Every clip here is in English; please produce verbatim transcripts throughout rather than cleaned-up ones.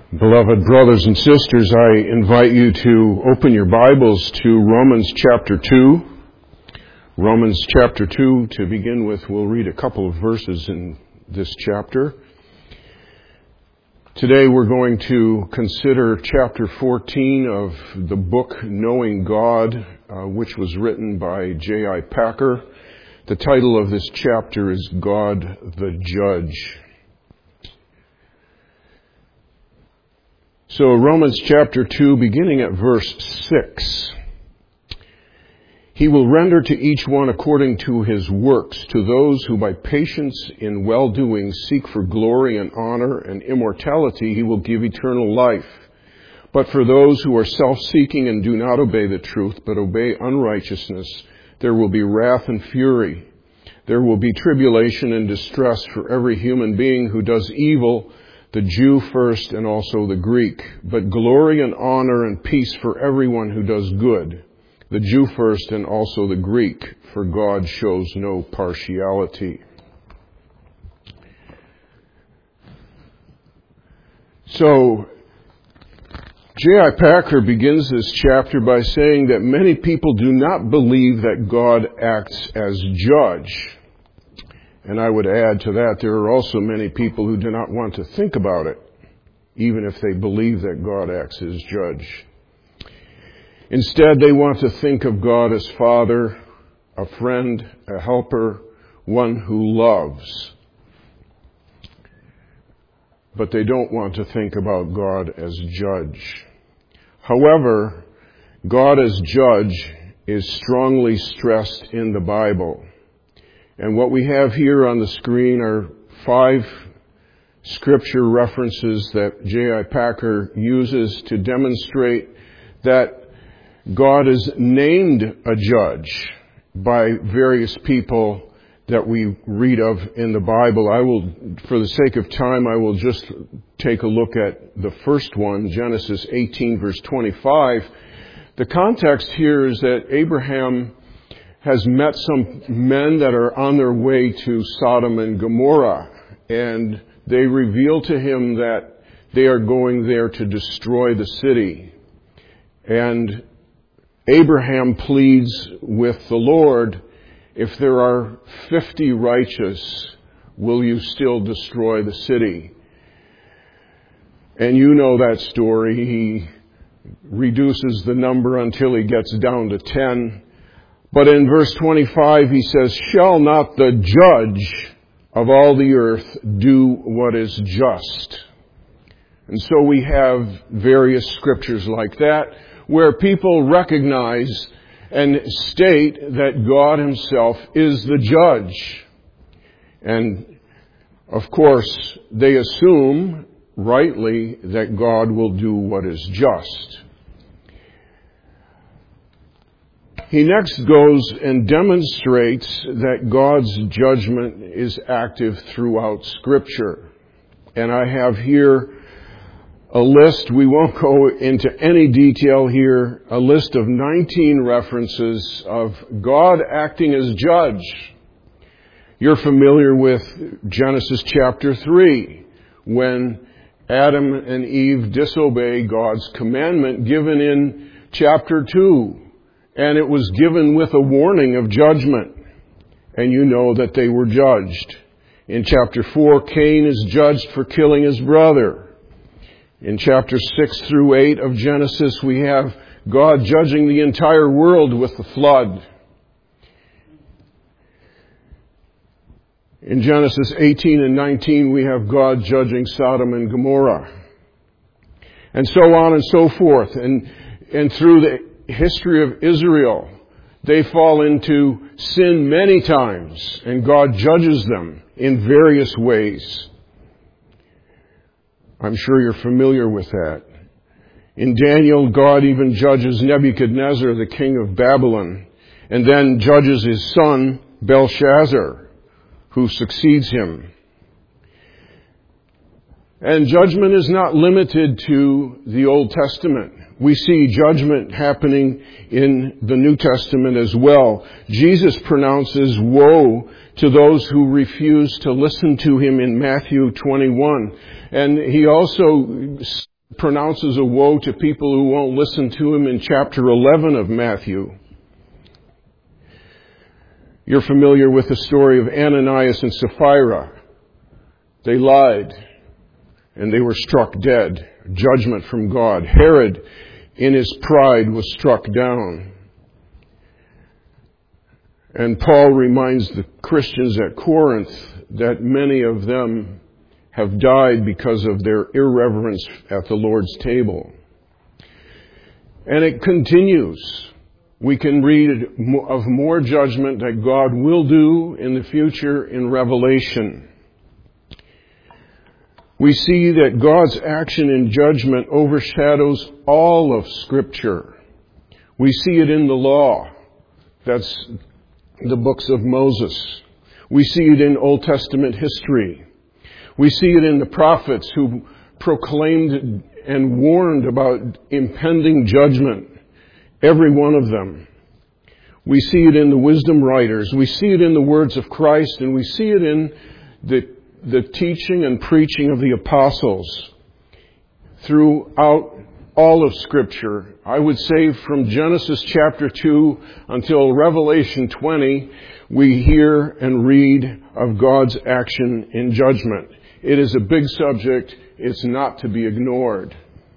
Beloved brothers and sisters, I invite you to open your Bibles to Romans chapter two. Romans chapter two, to begin with, we'll read a couple of verses in this chapter. Today we're going to consider chapter fourteen of the book Knowing God, uh, which was written by J I Packer. The title of this chapter is God the Judge. So Romans chapter two, beginning at verse six. He will render to each one according to his works, to those who by patience in well-doing seek for glory and honor and immortality, he will give eternal life. But for those who are self-seeking and do not obey the truth, but obey unrighteousness, there will be wrath and fury. There will be tribulation and distress for every human being who does evil, the Jew first and also the Greek, but glory and honor and peace for everyone who does good, the Jew first and also the Greek, for God shows no partiality. So, J I Packer begins this chapter by saying that many people do not believe that God acts as judge. And I would add to that, there are also many people who do not want to think about it, even if they believe that God acts as judge. Instead, they want to think of God as Father, a friend, a helper, one who loves. But they don't want to think about God as judge. However, God as judge is strongly stressed in the Bible. And what we have here on the screen are five scripture references that J I Packer uses to demonstrate that God is named a judge by various people that we read of in the Bible. I will, for the sake of time, I will just take a look at the first one, Genesis eighteen, verse twenty-five. The context here is that Abraham has met some men that are on their way to Sodom and Gomorrah, and they reveal to him that they are going there to destroy the city. And Abraham pleads with the Lord, if there are fifty righteous, will you still destroy the city? And you know that story. He reduces the number until he gets down to ten. But in verse twenty-five, he says, shall not the judge of all the earth do what is just? And so we have various scriptures like that, where people recognize and state that God himself is the judge. And, of course, they assume, rightly, that God will do what is just. He next goes and demonstrates that God's judgment is active throughout Scripture. And I have here a list, we won't go into any detail here, a list of nineteen references of God acting as judge. You're familiar with Genesis chapter three, when Adam and Eve disobey God's commandment given in chapter two. And it was given with a warning of judgment. And you know that they were judged. In chapter four, Cain is judged for killing his brother. In chapter six through eight of Genesis, we have God judging the entire world with the flood. In Genesis eighteen and nineteen, we have God judging Sodom and Gomorrah. And so on and so forth. And, and through the history of Israel, they fall into sin many times, and God judges them in various ways. I'm sure you're familiar with that. In Daniel, God even judges Nebuchadnezzar, the king of Babylon, and then judges his son, Belshazzar, who succeeds him. And judgment is not limited to the Old Testament. We see judgment happening in the New Testament as well. Jesus pronounces woe to those who refuse to listen to him in Matthew twenty-one. And he also pronounces a woe to people who won't listen to him in chapter eleven of Matthew. You're familiar with the story of Ananias and Sapphira. They lied, and they were struck dead. Judgment from God. Herod, in his pride, was struck down. And Paul reminds the Christians at Corinth that many of them have died because of their irreverence at the Lord's table. And it continues. We can read of more judgment that God will do in the future in Revelation. We see that God's action in judgment overshadows all of Scripture. We see it in the law. That's the books of Moses. We see it in Old Testament history. We see it in the prophets who proclaimed and warned about impending judgment. Every one of them. We see it in the wisdom writers. We see it in the words of Christ, and we see it in the, the teaching and preaching of the apostles throughout all of Scripture. I would say from Genesis chapter two until Revelation twenty, we hear and read of God's action in judgment. It is a big subject. It's not to be ignored.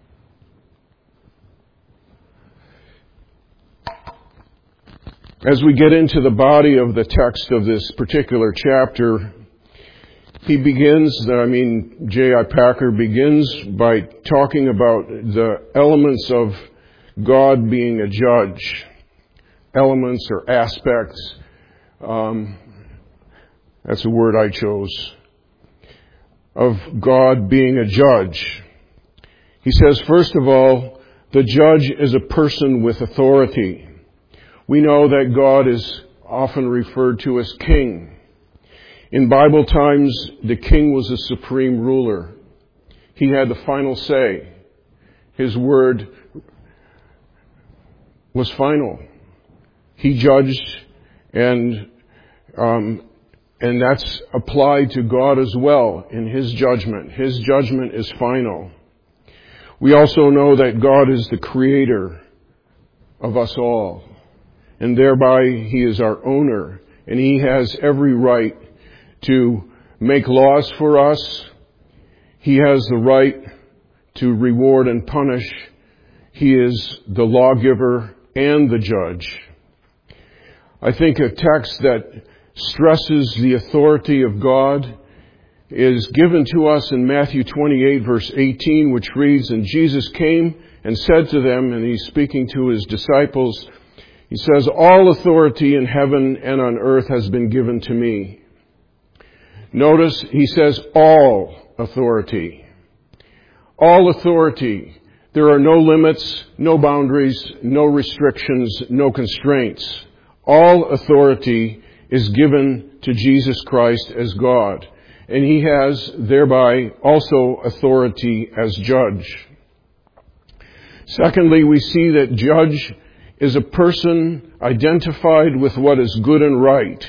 As we get into the body of the text of this particular chapter, he begins, I mean, J I Packer begins by talking about the elements of God being a judge. Elements or aspects. Um, that's a word I chose. Of God being a judge. He says, first of all, the judge is a person with authority. We know that God is often referred to as king. In Bible times, the king was the supreme ruler. He had the final say. His word was final. He judged, and um, and that's applied to God as well in His judgment. His judgment is final. We also know that God is the creator of us all. And thereby He is our owner. And He has every right to make laws for us. He has the right to reward and punish. He is the lawgiver and the judge. I think a text that stresses the authority of God is given to us in Matthew twenty-eight, verse eighteen, which reads, "And Jesus came and said to them," and He's speaking to His disciples, He says, "All authority in heaven and on earth has been given to me." Notice He says all authority. All authority. There are no limits, no boundaries, no restrictions, no constraints. All authority is given to Jesus Christ as God. And He has thereby also authority as judge. Secondly, we see that judge is a person identified with what is good and right.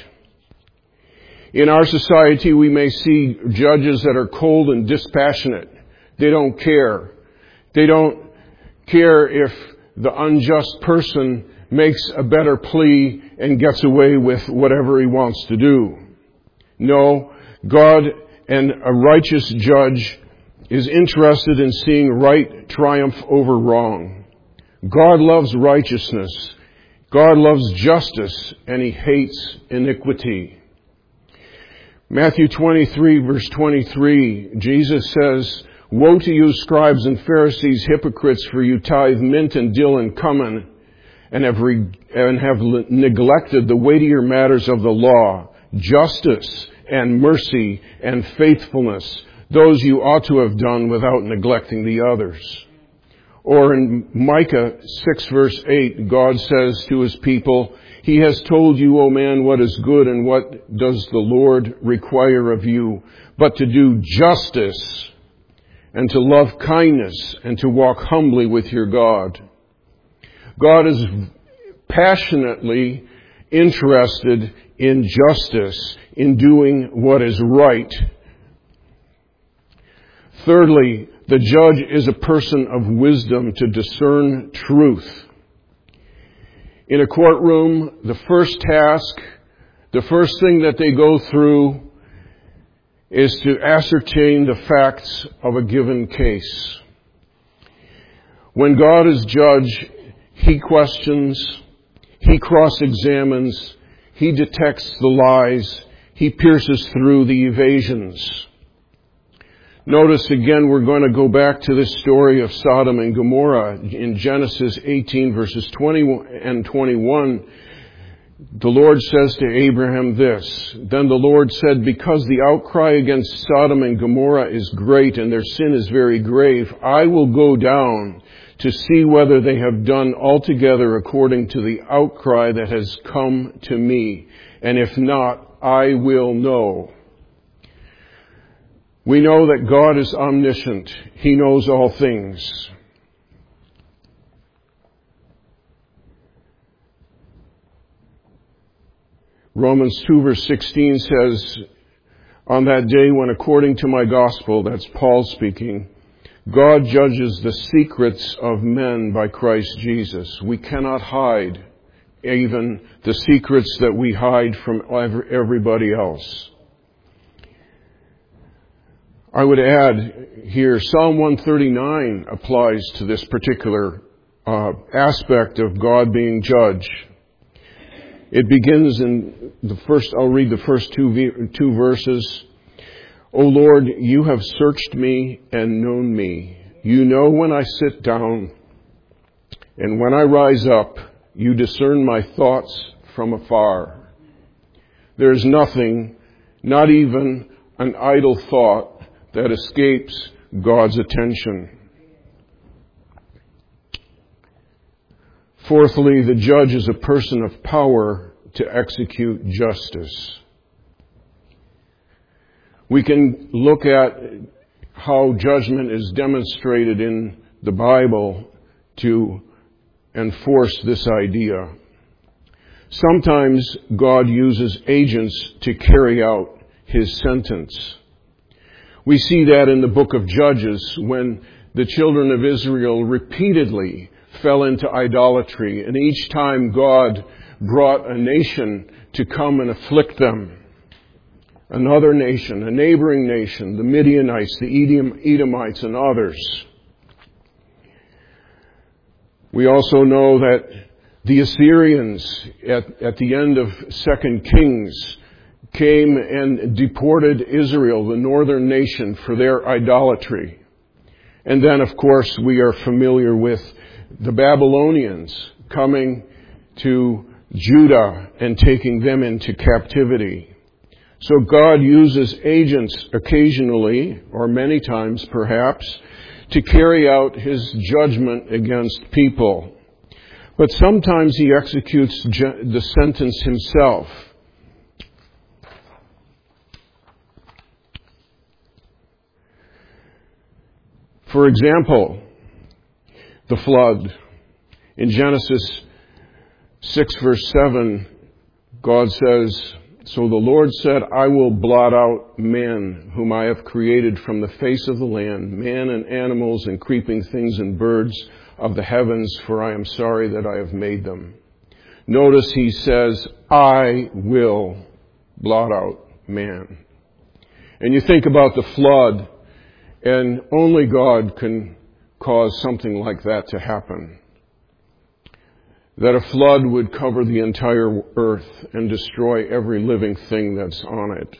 In our society, we may see judges that are cold and dispassionate. They don't care. They don't care if the unjust person makes a better plea and gets away with whatever he wants to do. No, God and a righteous judge is interested in seeing right triumph over wrong. God loves righteousness. God loves justice, and He hates iniquity. Matthew twenty-three, verse twenty-three, Jesus says, "Woe to you, scribes and Pharisees, hypocrites, for you tithe mint and dill and cumin, and have, re- and have le- neglected the weightier matters of the law, justice and mercy and faithfulness. Those you ought to have done without neglecting the others." Or in Micah six, verse eight, God says to His people, "He has told you, O man, what is good, and what does the Lord require of you, but to do justice, and to love kindness, and to walk humbly with your God." God is passionately interested in justice, in doing what is right. Thirdly, The judge is a person of wisdom to discern truth. In a courtroom, the first task, the first thing that they go through is to ascertain the facts of a given case. When God is judge, He questions, He cross-examines, He detects the lies, He pierces through the evasions. Notice again, we're going to go back to this story of Sodom and Gomorrah in Genesis eighteen verses twenty and twenty-one. The Lord says to Abraham this, "Then the Lord said, because the outcry against Sodom and Gomorrah is great and their sin is very grave, I will go down to see whether they have done altogether according to the outcry that has come to me. And if not, I will know." We know that God is omniscient. He knows all things. Romans two verse sixteen says, "On that day when according to my gospel," that's Paul speaking, "God judges the secrets of men by Christ Jesus." We cannot hide even the secrets that we hide from everybody else. I would add here, Psalm one thirty-nine applies to this particular uh, aspect of God being judge. It begins in the first, I'll read the first two, two verses. "O Lord, you have searched me and known me. You know when I sit down and when I rise up, you discern my thoughts from afar." There's nothing, not even an idle thought, that escapes God's attention. Fourthly, the judge is a person of power to execute justice. We can look at how judgment is demonstrated in the Bible to enforce this idea. Sometimes God uses agents to carry out His sentence. We see that in the book of Judges when the children of Israel repeatedly fell into idolatry, and each time God brought a nation to come and afflict them. Another nation, a neighboring nation, the Midianites, the Edomites, and others. We also know that the Assyrians at, at the end of Second Kings came and deported Israel, the northern nation, for their idolatry. And then, of course, we are familiar with the Babylonians coming to Judah and taking them into captivity. So God uses agents occasionally, or many times perhaps, to carry out His judgment against people. But sometimes He executes ju- the sentence Himself. For example, the flood. In Genesis six verse seven, God says, "So the Lord said, I will blot out man, whom I have created from the face of the land, man and animals and creeping things and birds of the heavens, for I am sorry that I have made them." Notice He says, "I will blot out man." And you think about the flood, and only God can cause something like that to happen. That a flood would cover the entire earth and destroy every living thing that's on it.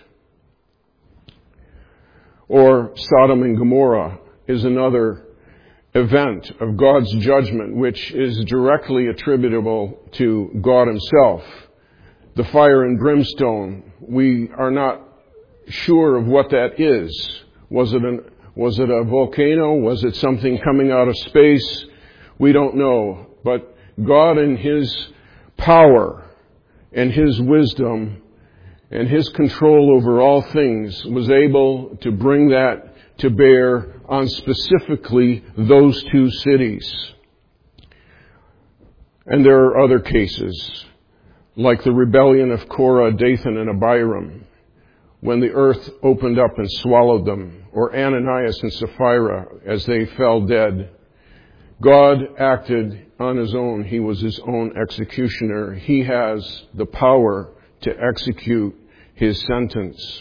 Or Sodom and Gomorrah is another event of God's judgment, which is directly attributable to God Himself. The fire and brimstone, we are not sure of what that is. Was it an Was it a volcano? Was it something coming out of space? We don't know. But God in His power and His wisdom and His control over all things was able to bring that to bear on specifically those two cities. And there are other cases, like the rebellion of Korah, Dathan, and Abiram, when the earth opened up and swallowed them, or Ananias and Sapphira as they fell dead. God acted on his own. He was his own executioner. He has the power to execute his sentence.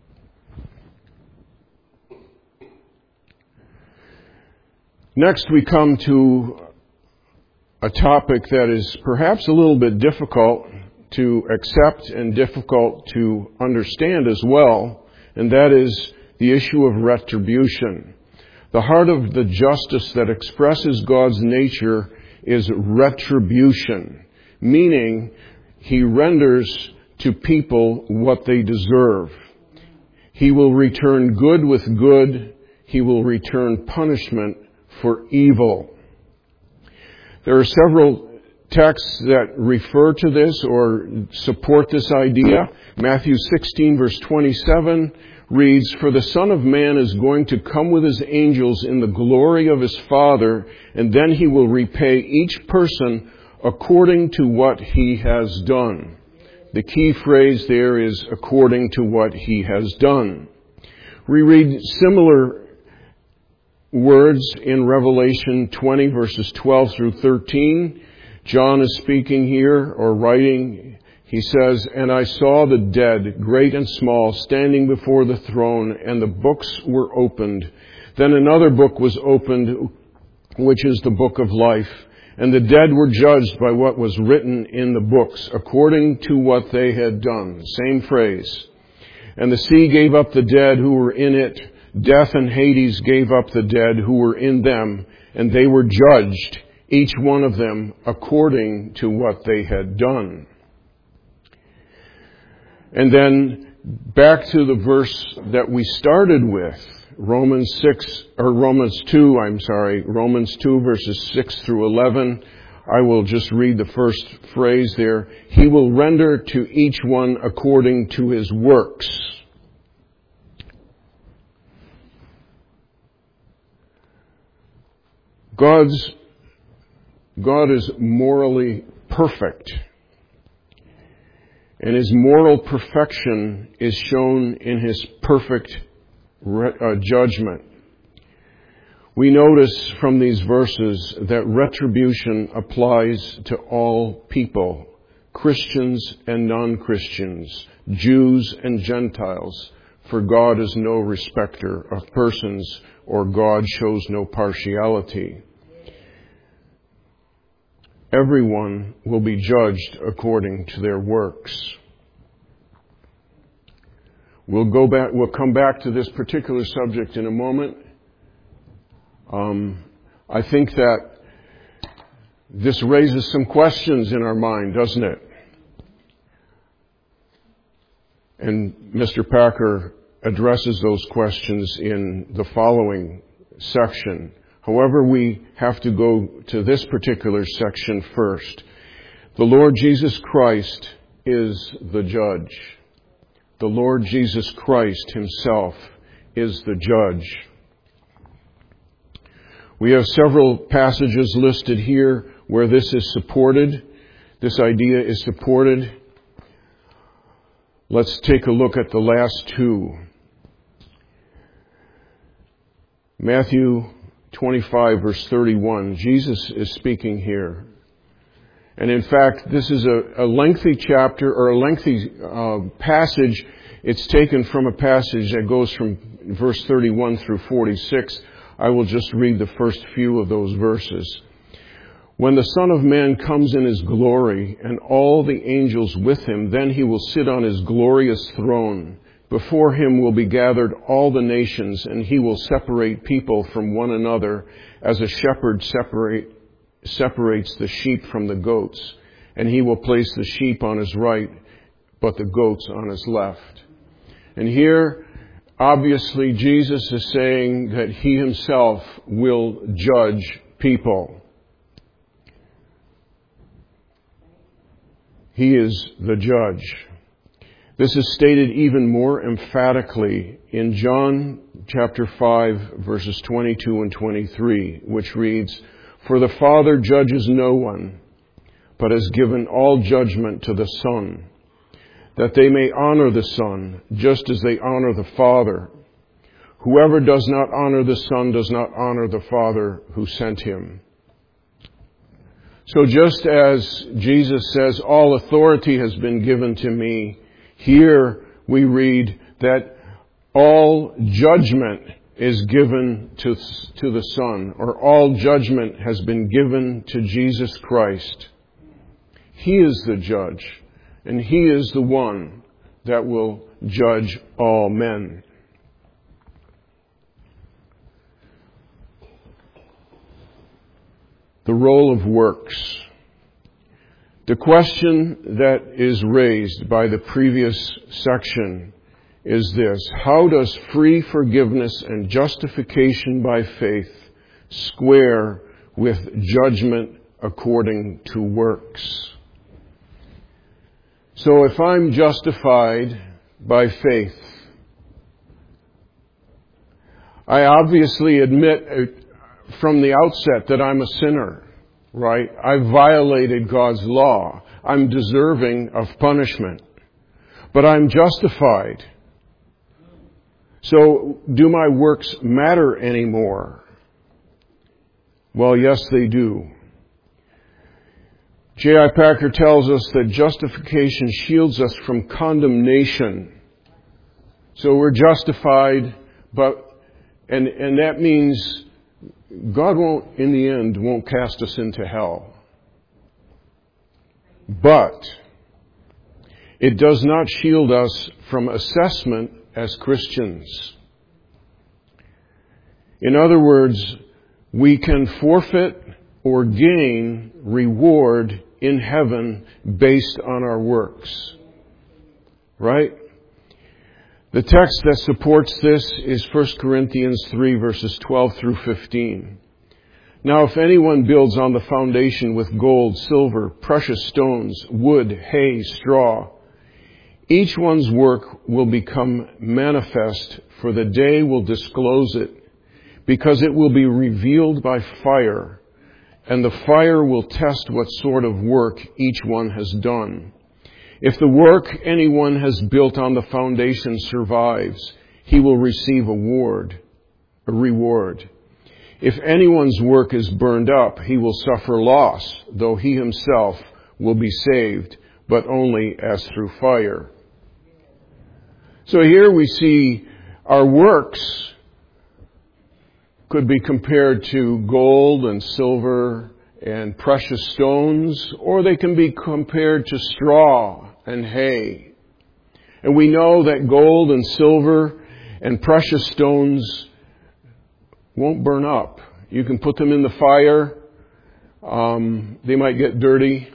Next, we come to a topic that is perhaps a little bit difficult to accept and difficult to understand as well, and that is the issue of retribution. The heart of the justice that expresses God's nature is retribution, meaning he renders to people what they deserve. He will return good with good. He will return punishment for evil. There are several texts that refer to this or support this idea. Matthew sixteen verse twenty-seven reads, "For the Son of Man is going to come with his angels in the glory of his Father, and then he will repay each person according to what he has done." The key phrase there is according to what he has done. We read similar words in Revelation twenty verses twelve through thirteen. John is speaking here or writing. He says, "And I saw the dead, great and small, standing before the throne, and the books were opened. Then another book was opened, which is the book of life. And the dead were judged by what was written in the books, according to what they had done." Same phrase. "And the sea gave up the dead who were in it. Death and Hades gave up the dead who were in them, and they were judged, each one of them according to what they had done." And then back to the verse that we started with, Romans six, or Romans two, I'm sorry, Romans two verses six through eleven. I will just read the first phrase there. "He will render to each one according to his works." God's, God is morally perfect. And his moral perfection is shown in his perfect re- uh, judgment. We notice from these verses that retribution applies to all people, Christians and non-Christians, Jews and Gentiles, for God is no respecter of persons, or God shows no partiality. Everyone will be judged according to their works. We'll go back, we'll come back to this particular subject in a moment. Um, I think that this raises some questions in our mind, doesn't it? And Mister Packer addresses those questions in the following section. However, we have to go to this particular section first. The Lord Jesus Christ is the judge. The Lord Jesus Christ himself is the judge. We have several passages listed here where this is supported. This idea is supported. Let's take a look at the last two. Matthew twenty-five verse thirty-one. Jesus is speaking here. And in fact, this is a, a lengthy chapter or a lengthy uh, passage. It's taken from a passage that goes from verse thirty-one through forty-six. I will just read the first few of those verses. "When the Son of Man comes in his glory and all the angels with him, then he will sit on his glorious throne. Before him will be gathered all the nations, and he will separate people from one another as a shepherd separate, separates the sheep from the goats. And he will place the sheep on his right, but the goats on his left." And here, obviously, Jesus is saying that he himself will judge people. He is the judge. This is stated even more emphatically in John chapter five, verses twenty-two and twenty-three, which reads, "For the Father judges no one, but has given all judgment to the Son, that they may honor the Son, just as they honor the Father. Whoever does not honor the Son does not honor the Father who sent him. So just as Jesus says, all authority has been given to me, here we read that all judgment is given to, to the Son, or all judgment has been given to Jesus Christ. He is the judge, and He is the one that will judge all men. The role of works. The question that is raised by the previous section is this: how does free forgiveness and justification by faith square with judgment according to works? So if I'm justified by faith, I obviously admit from the outset that I'm a sinner, right? I violated God's law. I'm deserving of punishment. But I'm justified. So do my works matter anymore? Well, yes, they do. J I Packer tells us that justification shields us from condemnation. So we're justified, but and and that means God won't, in the end, won't cast us into hell. But it does not shield us from assessment as Christians. In other words, we can forfeit or gain reward in heaven based on our works. Right? The text that supports this is First Corinthians three, verses twelve through fifteen. Now, if anyone builds on the foundation with gold, silver, precious stones, wood, hay, straw, each one's work will become manifest, for the day will disclose it, because it will be revealed by fire, and the fire will test what sort of work each one has done. If the work anyone has built on the foundation survives, he will receive a reward, a reward. If anyone's work is burned up, he will suffer loss, though he himself will be saved, but only as through fire. So here we see our works could be compared to gold and silver and precious stones, or they can be compared to straw and hay. And we know that gold and silver and precious stones won't burn up. You can put them in the fire. Um, they might get dirty,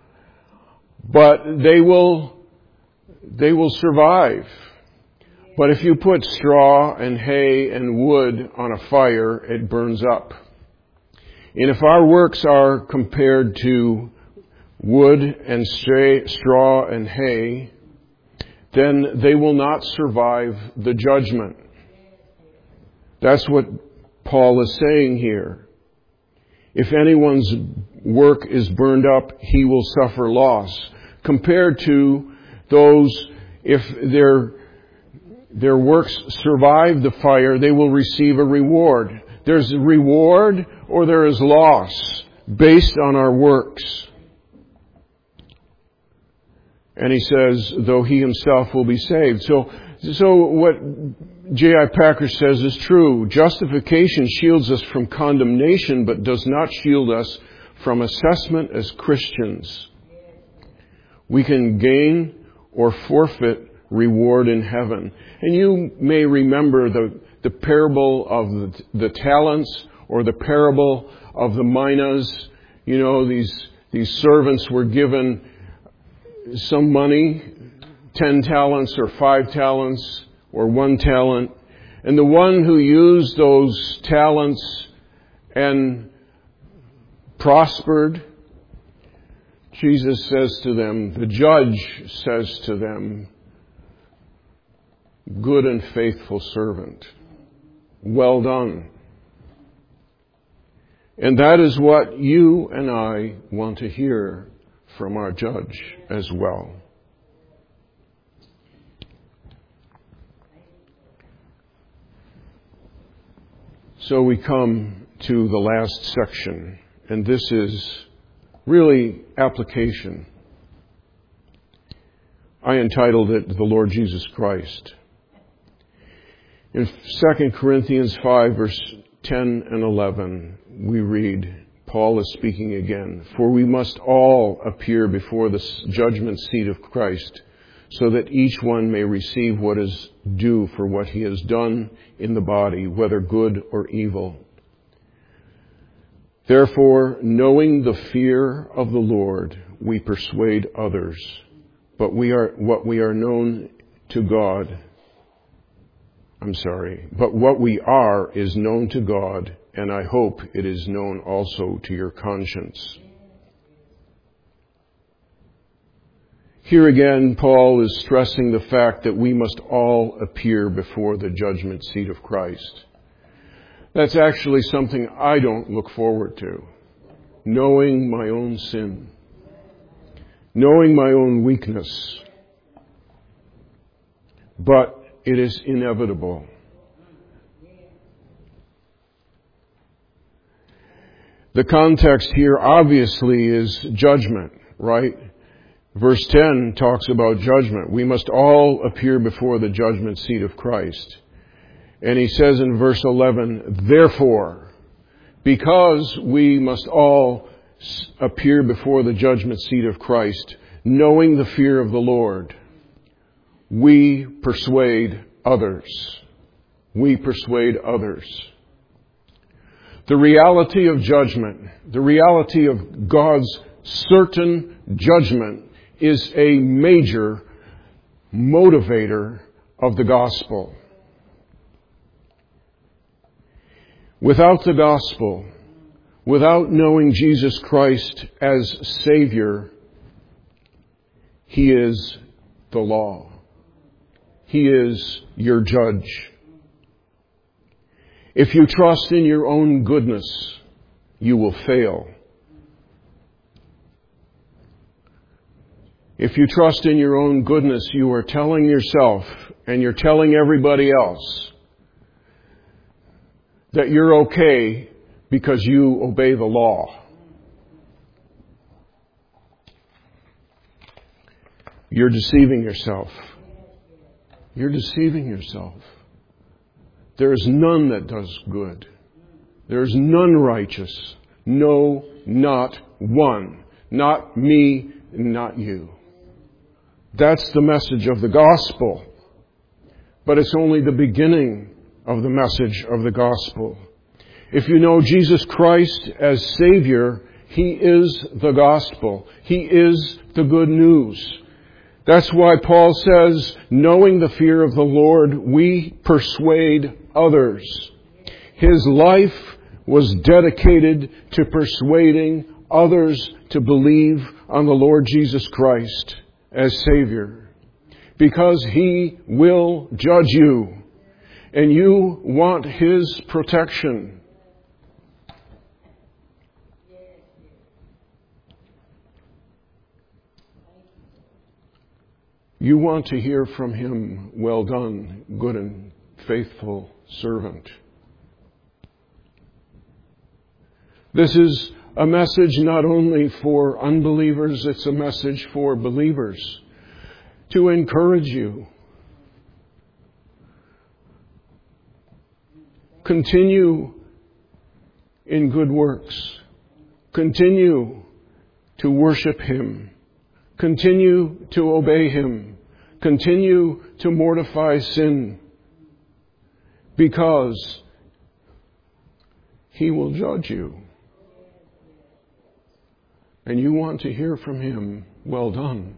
but they will, they will survive. But if you put straw and hay and wood on a fire, it burns up. And if our works are compared to wood and straw and hay, then they will not survive the judgment. That's what Paul is saying here. If anyone's work is burned up, he will suffer loss. Compared to those, if their their works survive the fire, they will receive a reward. There's a reward or there is loss based on our works. And he says, though he himself will be saved. So, so what J I Packer says is true. Justification shields us from condemnation, but does not shield us from assessment as Christians. We can gain or forfeit reward in heaven. And you may remember the, the parable of the, the talents, or the parable of the minas. You know, these, these servants were given some money, ten talents or five talents or one talent. And the one who used those talents and prospered, Jesus says to them, the judge says to them, good and faithful servant, well done. And that is what you and I want to hear from our judge as well. So we come to the last section, and this is really application. I entitled it, The Lord Jesus Christ. In Second Corinthians five, verse ten and eleven, we read, Paul is speaking again, "For we must all appear before the judgment seat of Christ, so that each one may receive what is due for what he has done in the body, whether good or evil. Therefore, knowing the fear of the Lord, we persuade others. But we are what we are known to God. I'm sorry. But what we are is known to God, and I hope it is known also to your conscience." Here again, Paul is stressing the fact that we must all appear before the judgment seat of Christ. That's actually something I don't look forward to. Knowing my own sin. Knowing my own weakness. But it is inevitable. The context here obviously is judgment, right? Verse ten talks about judgment. We must all appear before the judgment seat of Christ. And he says in verse eleven, "Therefore, because we must all appear before the judgment seat of Christ, knowing the fear of the Lord, we persuade others." We persuade others. The reality of judgment, the reality of God's certain judgment, is a major motivator of the gospel. Without the gospel, without knowing Jesus Christ as Savior, He is the law. He is your judge. If you trust in your own goodness, you will fail. If you trust in your own goodness, you are telling yourself and you're telling everybody else that you're okay because you obey the law. You're deceiving yourself. You're deceiving yourself. There is none that does good. There is none righteous. No, not one. Not me, not you. That's the message of the gospel. But it's only the beginning of the message of the gospel. If you know Jesus Christ as Savior, He is the gospel. He is the good news. That's why Paul says, knowing the fear of the Lord, we persuade others. His life was dedicated to persuading others to believe on the Lord Jesus Christ as Savior. Because He will judge you. And you want His protection. You want to hear from Him, "Well done, good and faithful servant." This is a message not only for unbelievers, it's a message for believers to encourage you. Continue in good works. Continue to worship Him. Continue to obey Him. Continue to mortify sin. Because He will judge you. And you want to hear from Him, "Well done.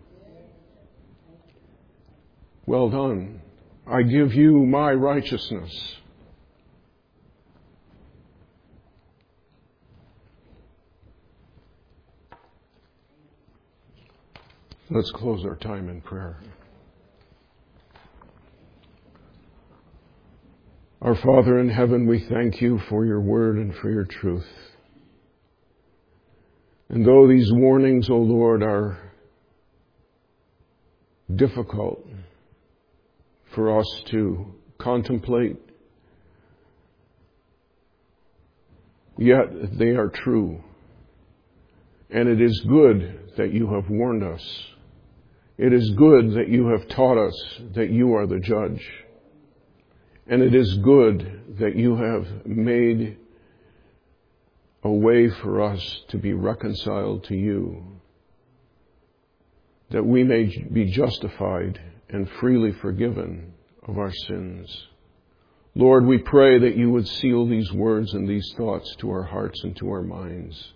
Well done. I give you my righteousness." Let's close our time in prayer. Our Father in heaven, we thank You for Your word and for Your truth. And though these warnings, O Lord, are difficult for us to contemplate, yet they are true. And it is good that you have warned us. It is good that you have taught us that you are the judge. And it is good that you have made a way for us to be reconciled to you, that we may be justified and freely forgiven of our sins. Lord, we pray that you would seal these words and these thoughts to our hearts and to our minds,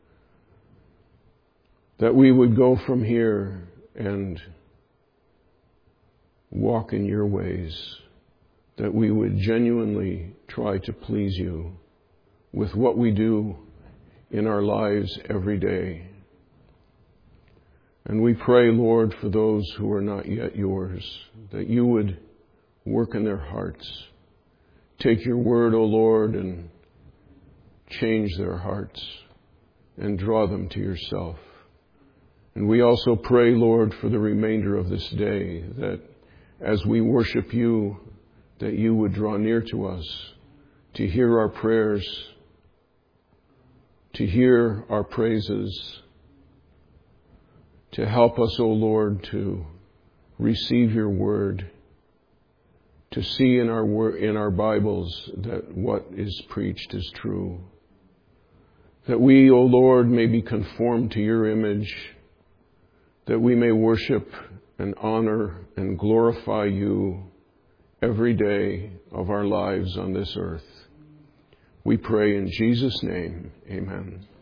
that we would go from here and walk in your ways, that we would genuinely try to please you with what we do in our lives every day. And we pray, Lord, for those who are not yet yours, that you would work in their hearts. Take your word, O Lord, and change their hearts and draw them to yourself. And we also pray, Lord, for the remainder of this day, that as we worship you, that you would draw near to us to hear our prayers, to hear our praises, to help us, O Lord, to receive your word, to see in our wor- in our Bibles that what is preached is true. That we, O Lord, may be conformed to your image, that we may worship and honor and glorify you every day of our lives on this earth. We pray in Jesus' name, amen.